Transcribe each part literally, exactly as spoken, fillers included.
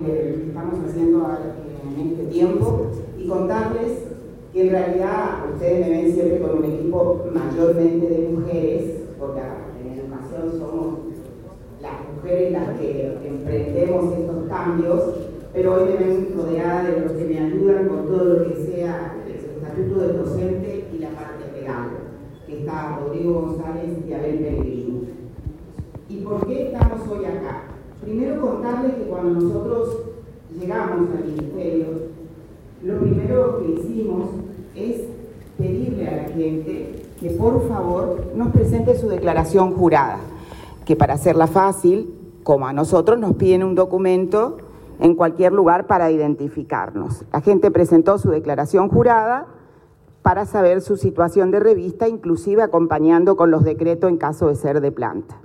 que estamos haciendo en este tiempo y contarles que en realidad ustedes me ven siempre con un equipo mayormente de mujeres, porque en educación somos las mujeres las que emprendemos estos cambios, pero hoy me ven rodeada de los que me ayudan con todo lo que sea el estatuto del docente y la parte legal, que está Rodrigo González y Abel Pellegrino. ¿Y por qué estamos hoy acá? Primero contarles que cuando nosotros llegamos al ministerio, lo primero que hicimos es pedirle a la gente que por favor nos presente su declaración jurada, que para hacerla fácil, como a nosotros nos piden un documento en cualquier lugar para identificarnos. La gente presentó su declaración jurada para saber su situación de revista, inclusive acompañando con los decretos en caso de ser de planta.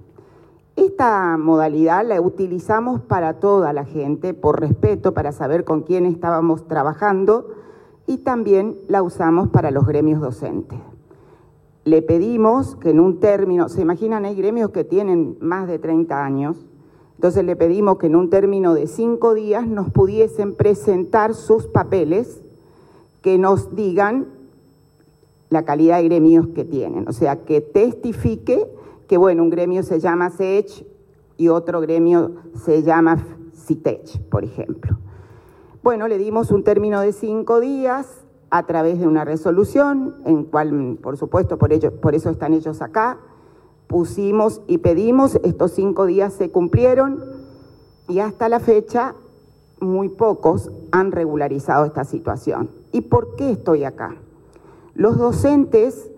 Esta modalidad la utilizamos para toda la gente, por respeto, para saber con quién estábamos trabajando, y también la usamos para los gremios docentes. Le pedimos que en un término, se imaginan, hay gremios que tienen más de treinta años, entonces le pedimos que en un término de cinco días nos pudiesen presentar sus papeles que nos digan la calidad de gremios que tienen, o sea, que testifique que, bueno, un gremio se llama S E E C H y otro gremio se llama C I T E C H, por ejemplo. Bueno, le dimos un término de cinco días a través de una resolución, en cual, por supuesto, por, ello, por eso están ellos acá, pusimos y pedimos, estos cinco días se cumplieron y hasta la fecha muy pocos han regularizado esta situación. ¿Y por qué estoy acá? Los docentes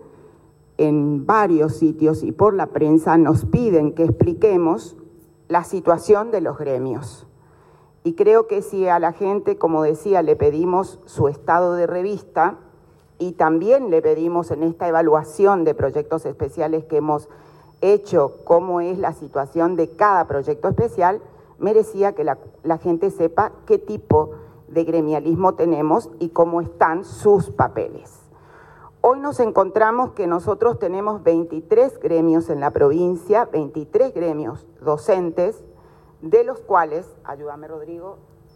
en varios sitios y por la prensa nos piden que expliquemos la situación de los gremios. Y creo que si a la gente, como decía, le pedimos su estado de revista y también le pedimos en esta evaluación de proyectos especiales que hemos hecho cómo es la situación de cada proyecto especial, merecía que la, la gente sepa qué tipo de gremialismo tenemos y cómo están sus papeles. Hoy nos encontramos que nosotros tenemos veintitrés gremios en la provincia, veintitrés gremios docentes, de los cuales, ayúdame Rodrigo,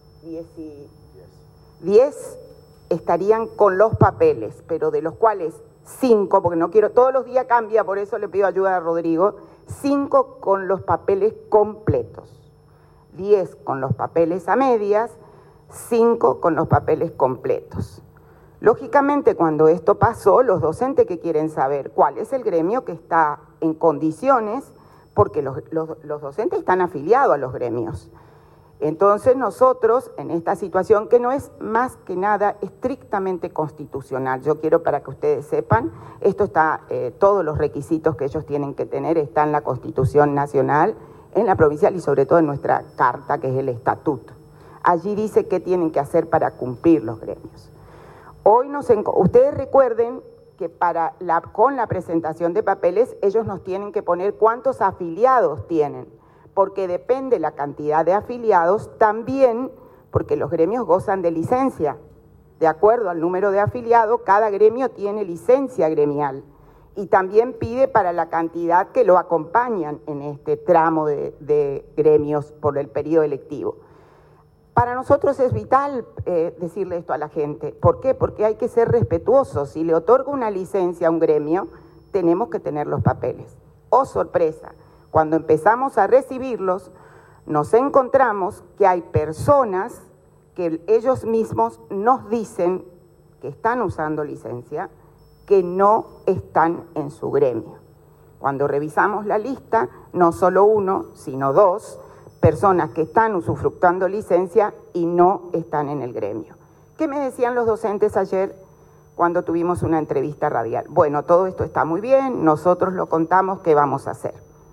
diez estarían con los papeles, pero de los cuales cinco, porque no quiero, todos los días cambia, por eso le pido ayuda a Rodrigo, cinco con los papeles completos, diez con los papeles a medias, cinco con los papeles completos. Lógicamente, cuando esto pasó, los docentes que quieren saber cuál es el gremio que está en condiciones, porque los, los, los docentes están afiliados a los gremios. Entonces nosotros, en esta situación que no es más que nada estrictamente constitucional, yo quiero para que ustedes sepan, esto está, eh, todos los requisitos que ellos tienen que tener están en la Constitución Nacional, en la provincial y sobre todo en nuestra carta, que es el estatuto. Allí dice qué tienen que hacer para cumplir los gremios. Hoy nos, ustedes recuerden que para la, con la presentación de papeles ellos nos tienen que poner cuántos afiliados tienen, porque depende la cantidad de afiliados también, porque los gremios gozan de licencia. De acuerdo al número de afiliados, cada gremio tiene licencia gremial y también pide para la cantidad que lo acompañan en este tramo de, de gremios por el periodo electivo. Para nosotros es vital eh, decirle esto a la gente. ¿Por qué? Porque hay que ser respetuosos. Si le otorga una licencia a un gremio, tenemos que tener los papeles. ¡Oh, sorpresa! Cuando empezamos a recibirlos, nos encontramos que hay personas que ellos mismos nos dicen que están usando licencia, que no están en su gremio. Cuando revisamos la lista, no solo uno, sino dos personas que están usufructuando licencia y no están en el gremio. ¿Qué me decían los docentes ayer cuando tuvimos una entrevista radial? Bueno, todo esto está muy bien, nosotros lo contamos, ¿qué vamos a hacer?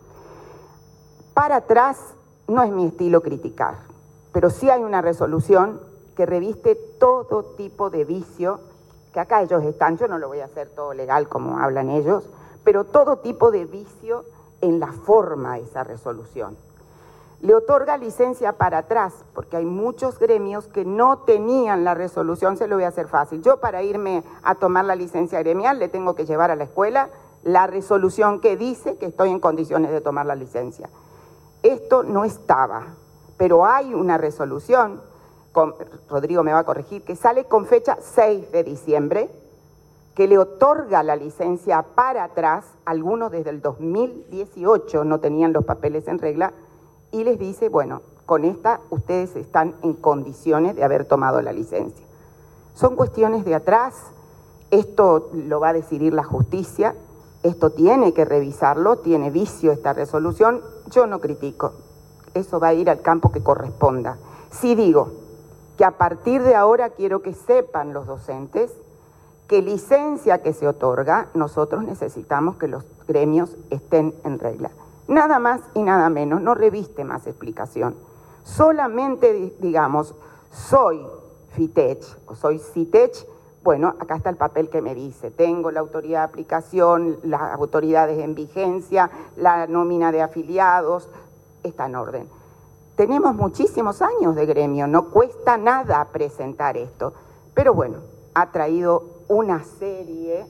Para atrás no es mi estilo criticar, pero sí hay una resolución que reviste todo tipo de vicio, que acá ellos están, yo no lo voy a hacer todo legal como hablan ellos, pero todo tipo de vicio en la forma de esa resolución. Le otorga licencia para atrás, porque hay muchos gremios que no tenían la resolución, se lo voy a hacer fácil. Yo para irme a tomar la licencia gremial le tengo que llevar a la escuela la resolución que dice que estoy en condiciones de tomar la licencia. Esto no estaba, pero hay una resolución, con, Rodrigo me va a corregir, que sale con fecha seis de diciembre, que le otorga la licencia para atrás, algunos desde el dos mil dieciocho no tenían los papeles en regla, y les dice, bueno, con esta ustedes están en condiciones de haber tomado la licencia. Son cuestiones de atrás, esto lo va a decidir la justicia, esto tiene que revisarlo, tiene vicio esta resolución, yo no critico, eso va a ir al campo que corresponda. Sí digo que a partir de ahora quiero que sepan los docentes que licencia que se otorga, nosotros necesitamos que los gremios estén en regla. Nada más y nada menos, no reviste más explicación. Solamente digamos, soy FITECH o soy CITECH, bueno, acá está el papel que me dice, tengo la autoridad de aplicación, las autoridades en vigencia, la nómina de afiliados, está en orden. Tenemos muchísimos años de gremio, no cuesta nada presentar esto, pero bueno, ha traído una serie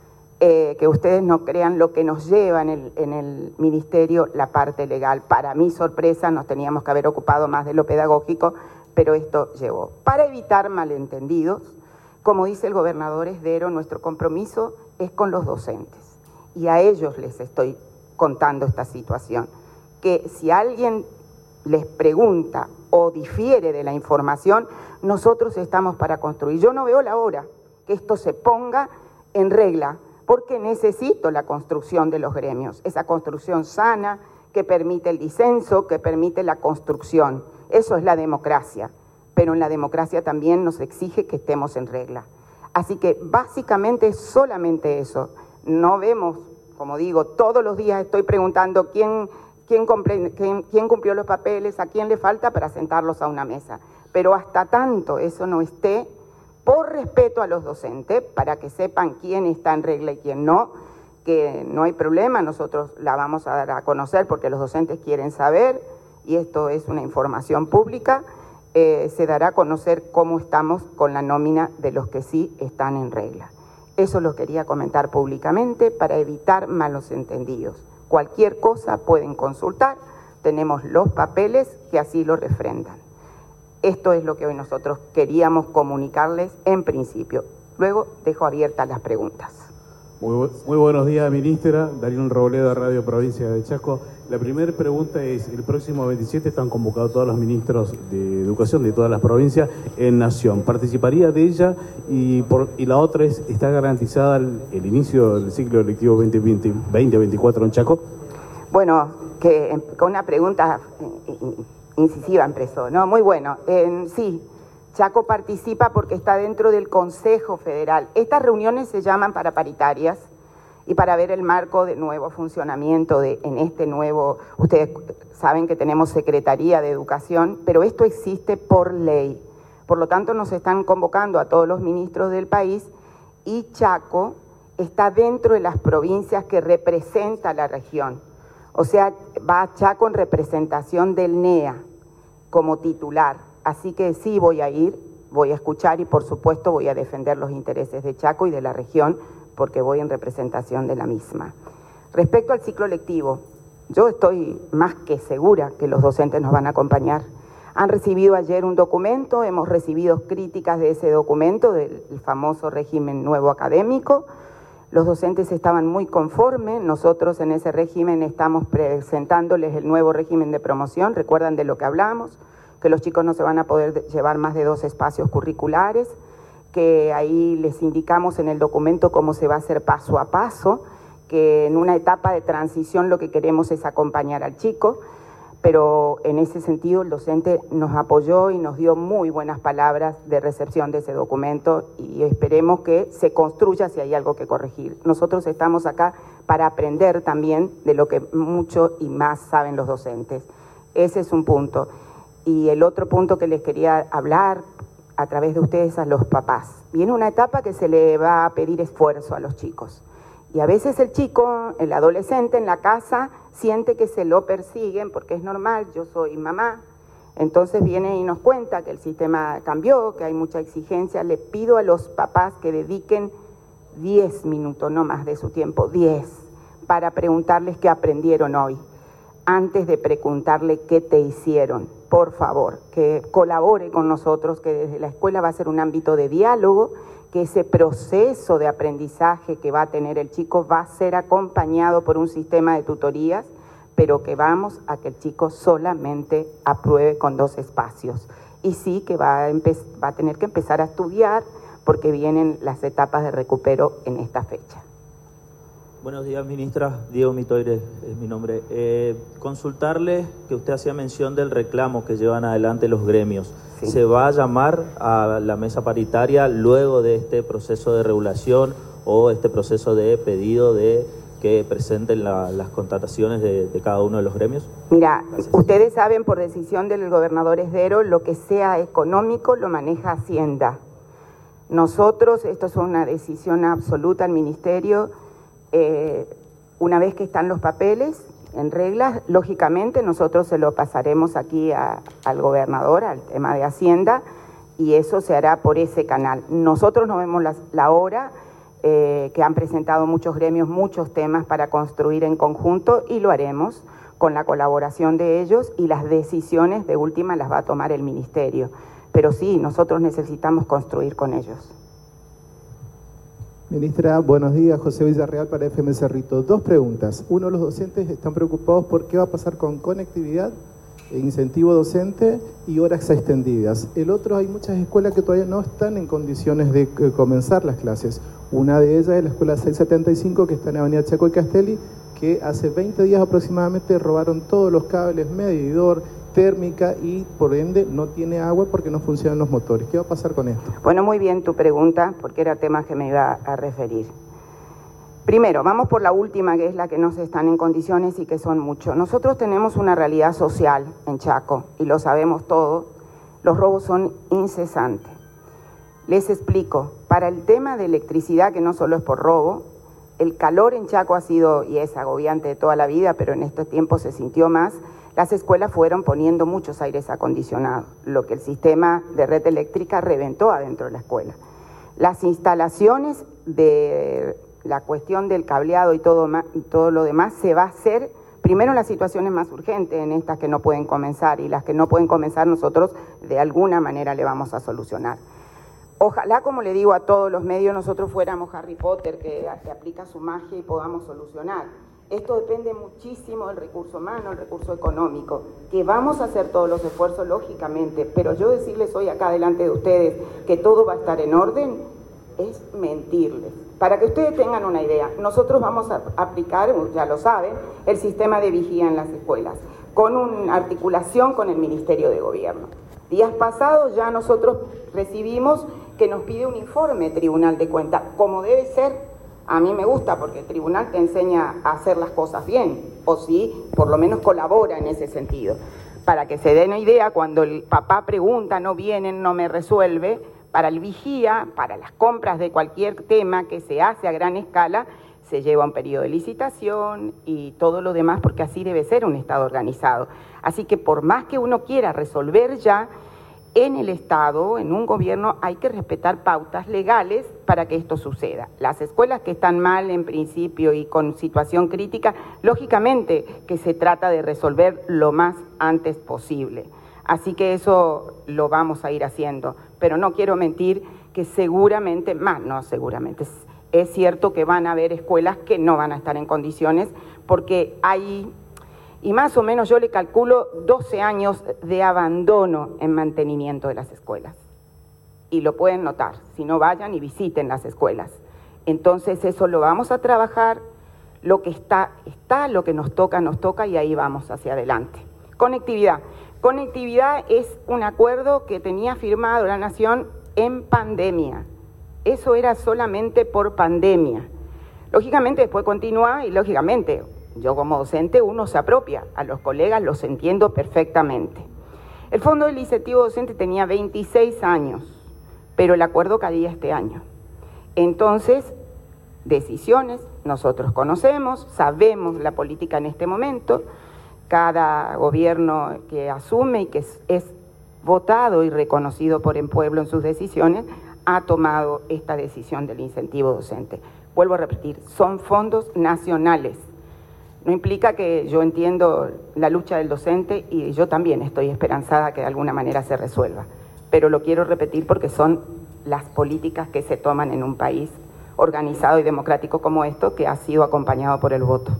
eh, que ustedes no crean lo que nos lleva en el, en el ministerio la parte legal. Para mi sorpresa nos teníamos que haber ocupado más de lo pedagógico, pero esto llevó. Para evitar malentendidos, como dice el gobernador Esdero, nuestro compromiso es con los docentes y a ellos les estoy contando esta situación, que si alguien les pregunta o difiere de la información, nosotros estamos para construir. Yo no veo la hora que esto se ponga en regla, porque necesito la construcción de los gremios, esa construcción sana que permite el disenso, que permite la construcción. Eso es la democracia, pero en la democracia también nos exige que estemos en regla. Así que básicamente es solamente eso. No vemos, como digo, todos los días estoy preguntando quién, quién, compre, quién, quién cumplió los papeles, a quién le falta para sentarlos a una mesa. Pero hasta tanto eso no esté, por respeto a los docentes, para que sepan quién está en regla y quién no, que no hay problema, nosotros la vamos a dar a conocer porque los docentes quieren saber, y esto es una información pública, eh, se dará a conocer cómo estamos con la nómina de los que sí están en regla. Eso lo quería comentar públicamente para evitar malos entendidos. Cualquier cosa pueden consultar, tenemos los papeles que así lo refrendan. Esto es lo que hoy nosotros queríamos comunicarles en principio. Luego dejo abiertas las preguntas. Muy, muy buenos días, ministra. Darío Robledo, Radio Provincia de Chaco. La primera pregunta es, el próximo veintisiete están convocados todos los ministros de Educación de todas las provincias en Nación. ¿Participaría de ella? Y, por, y la otra es, ¿está garantizada el, el inicio del ciclo electivo veinte veinticuatro en Chaco? Bueno, que con una pregunta incisiva empezó, ¿no? Muy bueno. Eh, sí, Chaco participa porque está dentro del Consejo Federal. Estas reuniones se llaman para paritarias y para ver el marco de nuevo funcionamiento de, en este nuevo... Ustedes saben que tenemos Secretaría de Educación, pero esto existe por ley. Por lo tanto, nos están convocando a todos los ministros del país y Chaco está dentro de las provincias que representa la región. O sea, va a Chaco en representación del N E A como titular. Así que sí voy a ir, voy a escuchar y por supuesto voy a defender los intereses de Chaco y de la región porque voy en representación de la misma. Respecto al ciclo lectivo, yo estoy más que segura que los docentes nos van a acompañar. Han recibido ayer un documento, hemos recibido críticas de ese documento, del famoso régimen nuevo académico. Los docentes estaban muy conformes, nosotros en ese régimen estamos presentándoles el nuevo régimen de promoción, recuerdan de lo que hablamos, que los chicos no se van a poder llevar más de dos espacios curriculares, que ahí les indicamos en el documento cómo se va a hacer paso a paso, que en una etapa de transición lo que queremos es acompañar al chico, pero en ese sentido el docente nos apoyó y nos dio muy buenas palabras de recepción de ese documento y esperemos que se construya si hay algo que corregir. Nosotros estamos acá para aprender también de lo que mucho y más saben los docentes. Ese es un punto. Y el otro punto que les quería hablar a través de ustedes a los papás. Viene una etapa que se le va a pedir esfuerzo a los chicos. Y a veces el chico, el adolescente en la casa, siente que se lo persiguen porque es normal, yo soy mamá. Entonces viene y nos cuenta que el sistema cambió, que hay mucha exigencia. Le pido a los papás que dediquen diez minutos, no más de su tiempo, diez, para preguntarles qué aprendieron hoy, antes de preguntarle qué te hicieron. por favor, que colabore con nosotros, que desde la escuela va a ser un ámbito de diálogo, que ese proceso de aprendizaje que va a tener el chico va a ser acompañado por un sistema de tutorías, pero que vamos a que el chico solamente apruebe con dos espacios. Y sí que va a, va a tener que empezar a estudiar porque vienen las etapas de recupero en esta fecha. Buenos días, ministra. Diego Mitoire es mi nombre. Eh, consultarle que usted hacía mención del reclamo que llevan adelante los gremios. Sí. ¿Se va a llamar a la mesa paritaria luego de este proceso de regulación o este proceso de pedido de que presenten la, las contrataciones de, de cada uno de los gremios? Mira, gracias. Ustedes saben por decisión del gobernador Esdero, lo que sea económico lo maneja Hacienda. Nosotros, esto es una decisión absoluta al ministerio. Eh, una vez que están los papeles en regla, lógicamente nosotros se lo pasaremos aquí a, al gobernador, al tema de Hacienda, y eso se hará por ese canal. Nosotros no vemos la, la hora eh, que han presentado muchos gremios, muchos temas para construir en conjunto, y lo haremos con la colaboración de ellos, y las decisiones de última las va a tomar el ministerio. Pero sí, nosotros necesitamos construir con ellos. Ministra, buenos días. José Villarreal para F M Cerrito. Dos preguntas. Uno, los docentes están preocupados por qué va a pasar con conectividad, incentivo docente y horas extendidas. El otro, hay muchas escuelas que todavía no están en condiciones de eh, comenzar las clases. Una de ellas es la escuela seiscientos setenta y cinco, que está en Avenida Chaco y Castelli, que hace veinte días aproximadamente robaron todos los cables, medidor, térmica, y por ende no tiene agua porque no funcionan los motores. ¿Qué va a pasar con esto? Bueno, muy bien tu pregunta, porque era tema que me iba a referir. Primero, vamos por la última, que es la que no se están en condiciones y que son muchos. Nosotros tenemos una realidad social en Chaco, y lo sabemos todos. Los robos son incesantes. Les explico, para el tema de electricidad, que no solo es por robo, el calor en Chaco ha sido y es agobiante de toda la vida, pero en este tiempo se sintió más. Las escuelas fueron poniendo muchos aires acondicionados, lo que el sistema de red eléctrica reventó adentro de la escuela. Las instalaciones de la cuestión del cableado y todo, todo lo demás se va a hacer primero en las situaciones más urgentes, en estas que no pueden comenzar, y las que no pueden comenzar nosotros de alguna manera le vamos a solucionar. Ojalá, como le digo a todos los medios, nosotros fuéramos Harry Potter, que, que aplica su magia y podamos solucionar. Esto depende muchísimo del recurso humano, el recurso económico, que vamos a hacer todos los esfuerzos, lógicamente, pero yo decirles hoy acá delante de ustedes que todo va a estar en orden es mentirles. Para que ustedes tengan una idea, nosotros vamos a aplicar, ya lo saben, el sistema de vigía en las escuelas, con una articulación con el Ministerio de Gobierno. Días pasados ya nosotros recibimos que nos pide un informe Tribunal de Cuentas, como debe ser. A mí me gusta porque el tribunal te enseña a hacer las cosas bien, o sí, por lo menos colabora en ese sentido. Para que se den una idea, cuando el papá pregunta, no vienen, no me resuelve, para el vigía, para las compras de cualquier tema que se hace a gran escala, se lleva un periodo de licitación y todo lo demás, porque así debe ser un Estado organizado. Así que por más que uno quiera resolver ya, en el Estado, en un gobierno, hay que respetar pautas legales para que esto suceda. Las escuelas que están mal en principio y con situación crítica, lógicamente que se trata de resolver lo más antes posible. Así que eso lo vamos a ir haciendo. Pero no quiero mentir que seguramente, más no seguramente, es, es cierto que van a haber escuelas que no van a estar en condiciones porque hay... Y más o menos yo le calculo doce años de abandono en mantenimiento de las escuelas. Y lo pueden notar, si no vayan y visiten las escuelas. Entonces eso lo vamos a trabajar, lo que está, está, lo que nos toca, nos toca, y ahí vamos hacia adelante. Conectividad. Conectividad es un acuerdo que tenía firmado la Nación en pandemia. Eso era solamente por pandemia. Lógicamente después continúa y lógicamente... Yo como docente, uno se apropia, a los colegas los entiendo perfectamente. El Fondo del Incentivo Docente tenía veintiséis años, pero el acuerdo caía este año. Entonces, decisiones, nosotros conocemos, sabemos la política en este momento, cada gobierno que asume y que es, es votado y reconocido por el pueblo en sus decisiones, ha tomado esta decisión del incentivo docente. Vuelvo a repetir, son fondos nacionales. No implica que yo entiendo la lucha del docente y yo también estoy esperanzada que de alguna manera se resuelva. Pero lo quiero repetir porque son las políticas que se toman en un país organizado y democrático como esto, que ha sido acompañado por el voto.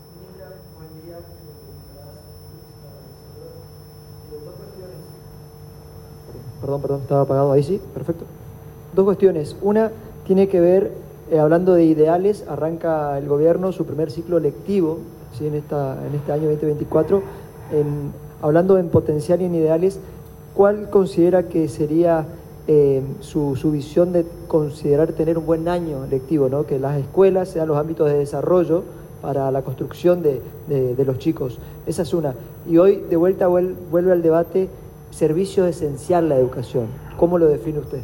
Perdón, perdón, estaba apagado. Ahí sí, perfecto. Dos cuestiones. Una tiene que ver, eh, hablando de ideales, arranca el gobierno su primer ciclo lectivo, ¿sí? en, esta, en este año veinte veinticuatro. En, hablando en potencial y en ideales, ¿cuál considera que sería eh, su, su visión de considerar tener un buen año lectivo, ¿no? Que las escuelas sean los ámbitos de desarrollo para la construcción de, de, de los chicos? Esa es una. Y hoy, de vuelta, vuelve al debate servicio esencial la educación. ¿Cómo lo define usted?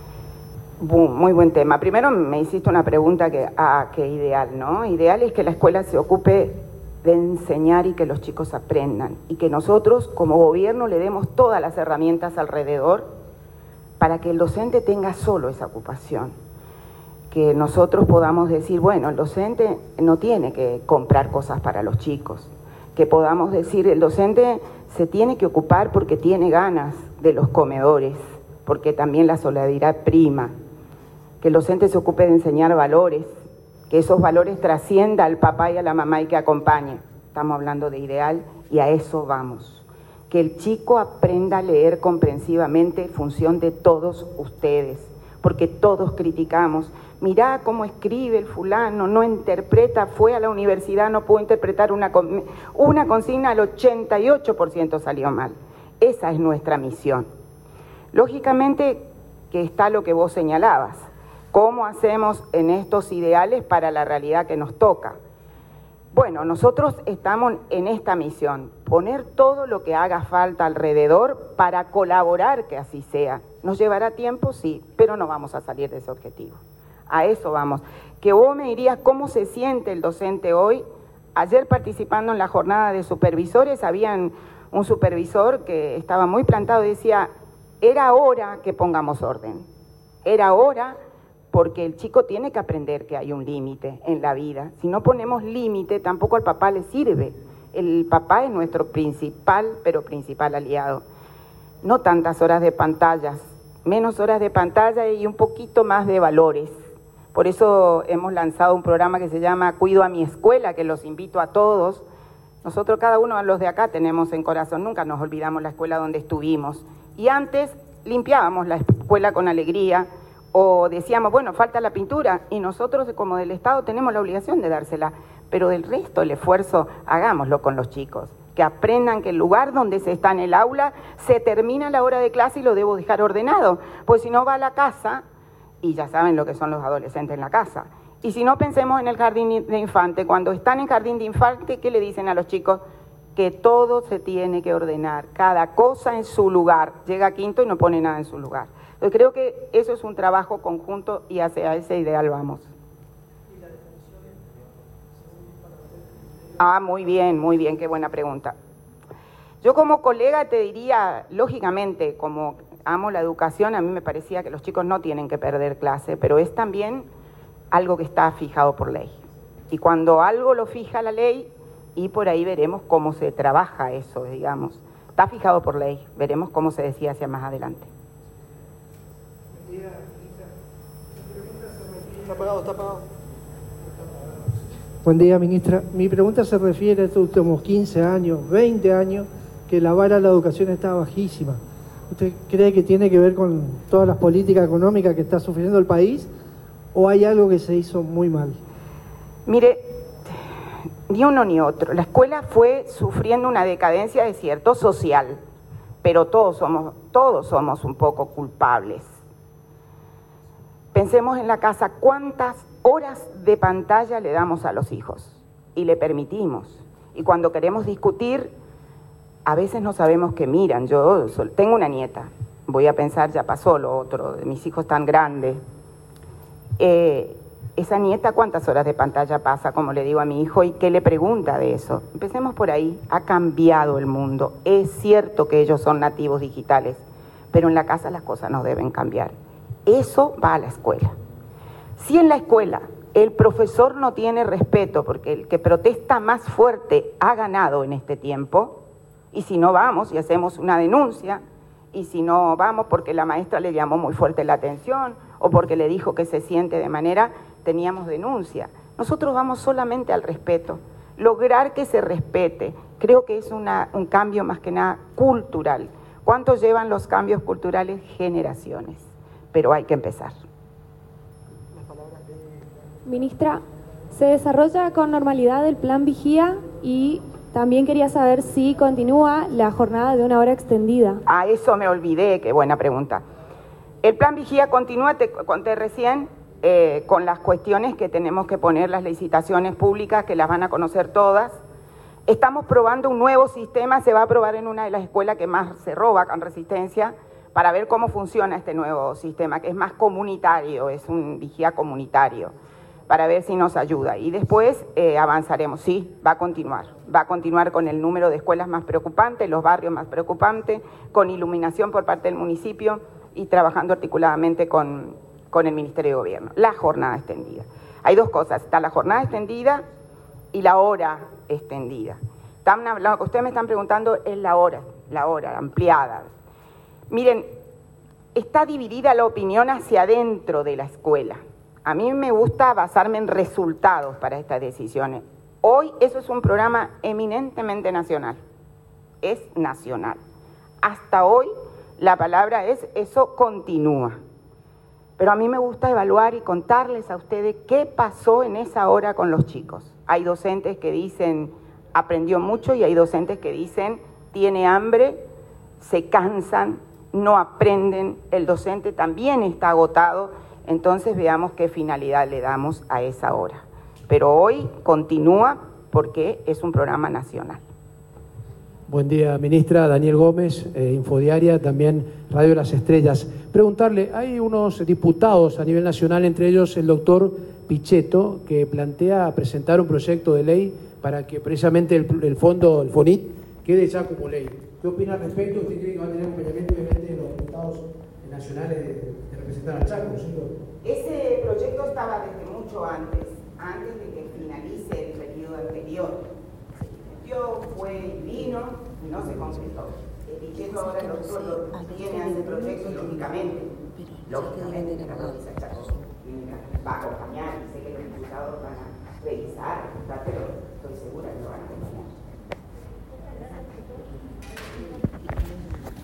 Muy buen tema. Primero me hiciste una pregunta que, ah, que ideal, ¿no? Ideal es que la escuela se ocupe de enseñar y que los chicos aprendan y que nosotros como gobierno le demos todas las herramientas alrededor para que el docente tenga solo esa ocupación. Que nosotros podamos decir, bueno, el docente no tiene que comprar cosas para los chicos. Que podamos decir, el docente se tiene que ocupar porque tiene ganas de los comedores, porque también la solidaridad prima. Que el docente se ocupe de enseñar valores, que esos valores trascienda al papá y a la mamá y que acompañe. Estamos hablando de ideal y a eso vamos. Que el chico aprenda a leer comprensivamente en función de todos ustedes, porque todos criticamos. Mirá cómo escribe el fulano, no interpreta, fue a la universidad, no pudo interpretar una, una consigna, al ochenta y ocho por ciento salió mal. Esa es nuestra misión. Lógicamente que está lo que vos señalabas. ¿Cómo hacemos en estos ideales para la realidad que nos toca? Bueno, nosotros estamos en esta misión, poner todo lo que haga falta alrededor para colaborar que así sea. ¿Nos llevará tiempo? Sí, pero no vamos a salir de ese objetivo. A eso vamos. Que vos me dirías cómo se siente el docente hoy. Ayer participando en la jornada de supervisores, había un supervisor que estaba muy plantado y decía, era hora que pongamos orden. Era hora porque el chico tiene que aprender que hay un límite en la vida. Si no ponemos límite, tampoco al papá le sirve. El papá es nuestro principal, pero principal aliado. No tantas horas de pantallas, menos horas de pantalla y un poquito más de valores. Por eso hemos lanzado un programa que se llama Cuido a mi escuela, que los invito a todos. Nosotros, cada uno de los de acá, tenemos en corazón, nunca nos olvidamos la escuela donde estuvimos. Y antes limpiábamos la escuela con alegría, o decíamos, bueno, falta la pintura, y nosotros como del Estado tenemos la obligación de dársela, pero del resto el esfuerzo hagámoslo con los chicos, que aprendan que el lugar donde se está en el aula se termina la hora de clase y lo debo dejar ordenado, pues si no va a la casa, y ya saben lo que son los adolescentes en la casa, y si no pensemos en el jardín de infante, cuando están en jardín de infante, ¿qué le dicen a los chicos? Que todo se tiene que ordenar, cada cosa en su lugar, llega a quinto y no pone nada en su lugar. Yo creo que eso es un trabajo conjunto y hacia ese ideal vamos. Ah, muy bien, muy bien, qué buena pregunta. Yo como colega te diría, lógicamente, como amo la educación, a mí me parecía que los chicos no tienen que perder clase, pero es también algo que está fijado por ley. Y cuando algo lo fija la ley, y por ahí veremos cómo se trabaja eso, digamos. Está fijado por ley, veremos cómo se decide hacia más adelante. Está apagado, está apagado. Buen día, ministra. Mi pregunta se refiere a estos últimos quince años, veinte años, que la vara de la educación está bajísima. ¿Usted cree que tiene que ver con todas las políticas económicas que está sufriendo el país o hay algo que se hizo muy mal? Mire, ni uno ni otro. La escuela fue sufriendo una decadencia, de cierto, social, pero todos somos, todos somos un poco culpables. Pensemos en la casa, ¿cuántas horas de pantalla le damos a los hijos? Y le permitimos. Y cuando queremos discutir, a veces no sabemos qué miran. Yo tengo una nieta, voy a pensar, ya pasó lo otro, de mis hijos tan grandes. Eh, esa nieta, ¿cuántas horas de pantalla pasa, como le digo a mi hijo, y qué le pregunta de eso? Empecemos por ahí. Ha cambiado el mundo. Es cierto que ellos son nativos digitales, pero en la casa las cosas no deben cambiar. Eso va a la escuela. Si en la escuela el profesor no tiene respeto, porque el que protesta más fuerte ha ganado en este tiempo, y si no vamos y hacemos una denuncia, y si no vamos porque la maestra le llamó muy fuerte la atención, o porque le dijo que se siente de manera, teníamos denuncia. Nosotros vamos solamente al respeto, lograr que se respete. Creo que es una, un cambio más que nada cultural. ¿Cuánto llevan los cambios culturales? Generaciones, pero hay que empezar. Ministra, se desarrolla con normalidad el plan Vigía y también quería saber si continúa la jornada de una hora extendida. A eso me olvidé, qué buena pregunta. El plan Vigía continúa, te conté recién, eh, con las cuestiones que tenemos que poner, las licitaciones públicas, que las van a conocer todas. Estamos probando un nuevo sistema, se va a probar en una de las escuelas que más se roba con Resistencia, para ver cómo funciona este nuevo sistema, que es más comunitario, es un Vigía comunitario, para ver si nos ayuda. Y después eh, avanzaremos, sí, va a continuar. Va a continuar con el número de escuelas más preocupante, los barrios más preocupantes, con iluminación por parte del municipio y trabajando articuladamente con, con el Ministerio de Gobierno. La jornada extendida. Hay dos cosas, está la jornada extendida y la hora extendida. Están hablando, lo que ustedes me están preguntando es la hora, la hora ampliada. Miren, está dividida la opinión hacia adentro de la escuela. A mí me gusta basarme en resultados para estas decisiones. Hoy eso es un programa eminentemente nacional, es nacional. Hasta hoy la palabra es, eso continúa. Pero a mí me gusta evaluar y contarles a ustedes qué pasó en esa hora con los chicos. Hay docentes que dicen, aprendió mucho, y hay docentes que dicen, tiene hambre, se cansan, no aprenden, el docente también está agotado. Entonces veamos qué finalidad le damos a esa hora. Pero hoy continúa porque es un programa nacional. Buen día, ministra. Daniel Gómez, eh, Infodiaria, también Radio Las Estrellas. Preguntarle, hay unos diputados a nivel nacional, entre ellos el doctor Pichetto, que plantea presentar un proyecto de ley para que precisamente el, el fondo, el FONIT, quede ya como ley. ¿Qué opina al respecto? ¿Usted cree que va a tener acompañamiento obviamente de los diputados nacionales de, de representar al Chaco, ¿no? Ese proyecto estaba desde mucho antes, antes de que finalice el periodo anterior. Se discutió, fue y vino y no se concretó. El Pichetto ahora el doctor lo tiene ese proyecto, lógicamente, lógicamente la provincia de Chaco va a acompañar, y sé que los diputados van a revisar, pero estoy segura que lo van a acompañar.